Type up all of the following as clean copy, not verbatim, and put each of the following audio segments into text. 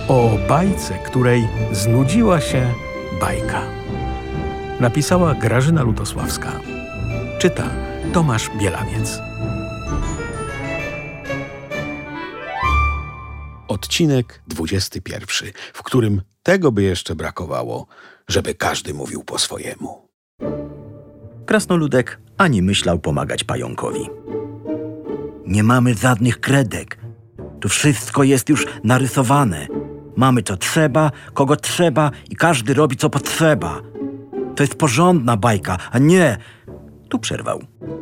o bajce, której znudziła się bajka. Napisała Grażyna Lutosławska. Czyta Tomasz Bielawiec. Odcinek 21, w którym tego by jeszcze brakowało, żeby każdy mówił po swojemu. Krasnoludek ani myślał pomagać pająkowi. Nie mamy żadnych kredek. Tu wszystko jest już narysowane. Mamy co trzeba, kogo trzeba i każdy robi co potrzeba. To jest porządna bajka, a nie... Tu przerwał.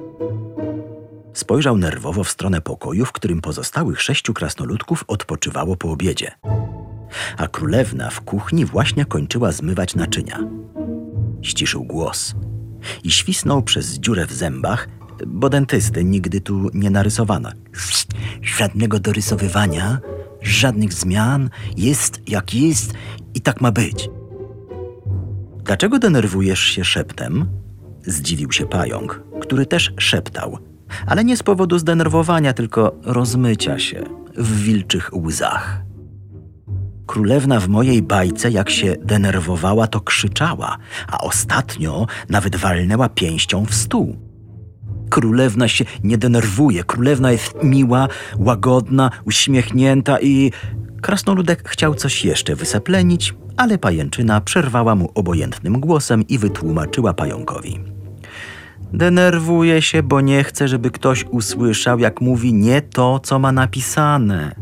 Spojrzał nerwowo w stronę pokoju, w którym pozostałych 6 krasnoludków odpoczywało po obiedzie. A królewna w kuchni właśnie kończyła zmywać naczynia. Ściszył głos i świsnął przez dziurę w zębach, bo dentysty nigdy tu nie narysowano. Żadnego dorysowywania, żadnych zmian, jest jak jest i tak ma być. Dlaczego denerwujesz się szeptem? Zdziwił się pająk, który też szeptał, ale nie z powodu zdenerwowania, tylko rozmycia się w wilczych łzach. Królewna w mojej bajce, jak się denerwowała, to krzyczała, a ostatnio nawet walnęła pięścią w stół. Królewna się nie denerwuje, królewna jest miła, łagodna, uśmiechnięta i... Krasnoludek chciał coś jeszcze wyseplenić, ale pajęczyna przerwała mu obojętnym głosem i wytłumaczyła pająkowi. Denerwuje się, bo nie chce, żeby ktoś usłyszał, jak mówi nie to, co ma napisane.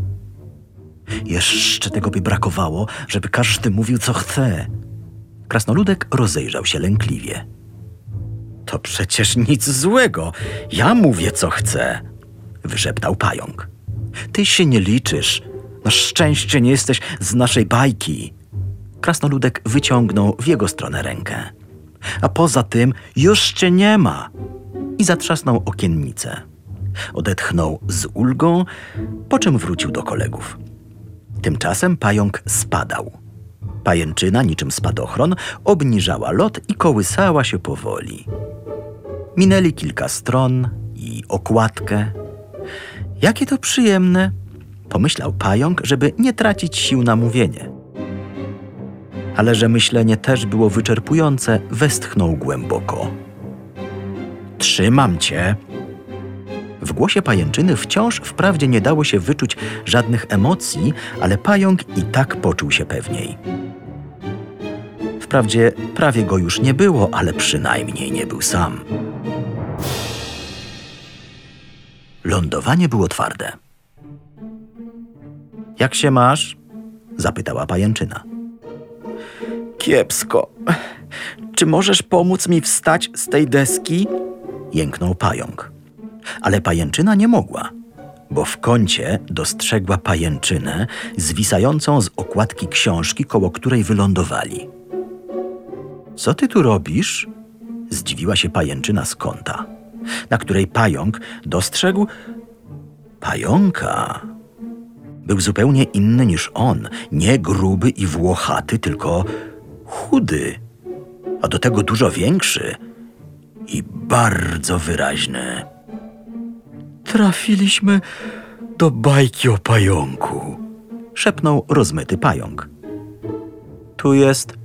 Jeszcze tego by brakowało, żeby każdy mówił, co chce. Krasnoludek rozejrzał się lękliwie. To przecież nic złego. Ja mówię, co chcę, wyszeptał pająk. Ty się nie liczysz. Na szczęście nie jesteś z naszej bajki. Krasnoludek wyciągnął w jego stronę rękę. A poza tym już cię nie ma. I zatrzasnął okiennicę. Odetchnął z ulgą, po czym wrócił do kolegów. Tymczasem pająk spadał. Pajęczyna, niczym spadochron, obniżała lot i kołysała się powoli. Minęli kilka stron i okładkę. Jakie to przyjemne, pomyślał pająk, żeby nie tracić sił na mówienie. Ale że myślenie też było wyczerpujące, westchnął głęboko. Trzymam cię. W głosie pajęczyny wciąż wprawdzie nie dało się wyczuć żadnych emocji, ale pająk i tak poczuł się pewniej. Wprawdzie prawie go już nie było, ale przynajmniej nie był sam. Lądowanie było twarde. Jak się masz? Zapytała pajęczyna. Kiepsko. Czy możesz pomóc mi wstać z tej deski? Jęknął pająk. Ale pajęczyna nie mogła, bo w kącie dostrzegła pajęczynę zwisającą z okładki książki, koło której wylądowali. Co ty tu robisz? Zdziwiła się pajęczyna z kąta, na której pająk dostrzegł pająka. Był zupełnie inny niż on, nie gruby i włochaty, tylko chudy, a do tego dużo większy i bardzo wyraźny. Trafiliśmy do bajki o pająku, szepnął rozmyty pająk. Tu jest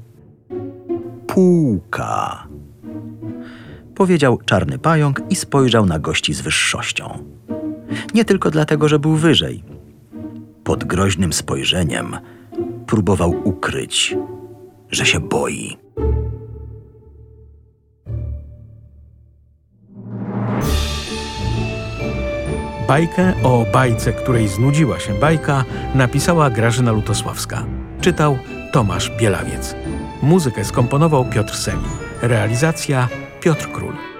półka, powiedział czarny pająk i spojrzał na gości z wyższością. Nie tylko dlatego, że był wyżej. Pod groźnym spojrzeniem próbował ukryć, że się boi. Bajkę o bajce, której znudziła się bajka, napisała Grażyna Lutosławska. Czytał Tomasz Bielawiec. Muzykę skomponował Piotr Selin. Realizacja Piotr Król.